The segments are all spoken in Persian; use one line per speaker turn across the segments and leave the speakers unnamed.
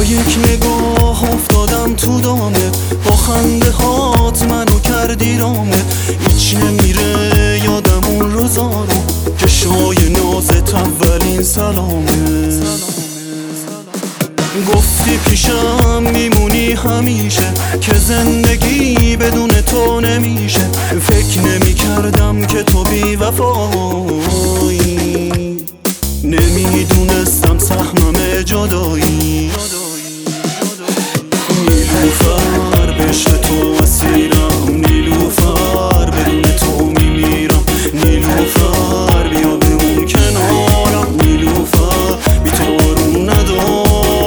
یک نگاه افتادم تو دامت، با خنده هات منو کردی رامت. هیچ نمیره یادم اون روزا رو که شای نازت اولین سلامت. گفتی پیشم میمونی همیشه، که زندگی بدون تو نمیشه. فکر نمی کردم که تو بی وفایی، نمیدونستم سهمم جدایی. نیلوفر بهشت تو اسیرم، نیلوفر بدون تو میمیرم. نیلوفر بیا بمون کنارم، نیلوفر بی تو آروم ندارم.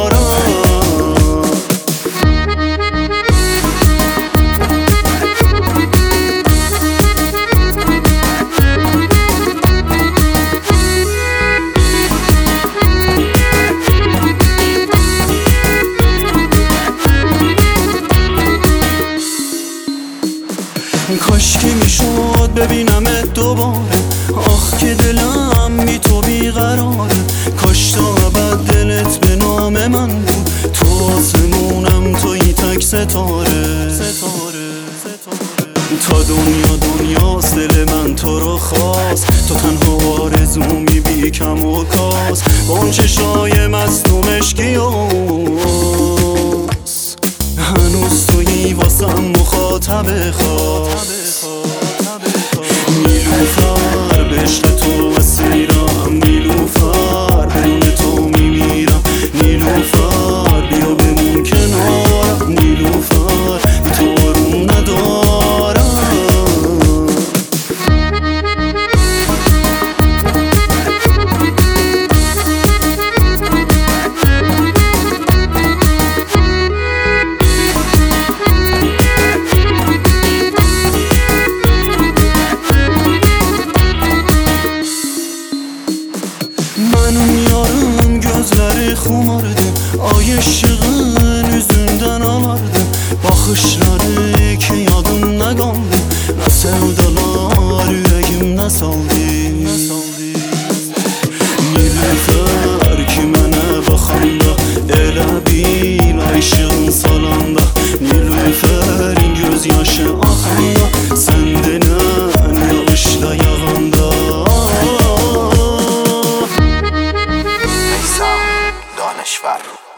کاشکی میشد ببینمت دوباره، آخ که دلم بی تو بیقراره. کاش تا ابد دلت به نام من بود، تو آسمونم توی تک ستاره. تا دنیاست دل من تو رو خواست، تو تنها آرزومی بی کم و کاس. با اون چشای مصدوم اشکیاس، هنوز تویی واسم مخاطب خاص. نیلوفر بهشت تو اسیرم، نیلوفر بدون تو میمیرم. نیلوفر بیا بمون کنارم، نیلوفر بی تو آروم ندارم. Mənim yarım gözləri xumardı, ay ışığın üzündən alardı. Baxışları ki yadımda qaldı, nə sevdalar ürəyimdə saldı. Nilüfer ki mənə baxanda, elə bil ay ışığın salanda. Nilüferin göz yaşı axanda, sən denən yağışla yağanda.
دانشور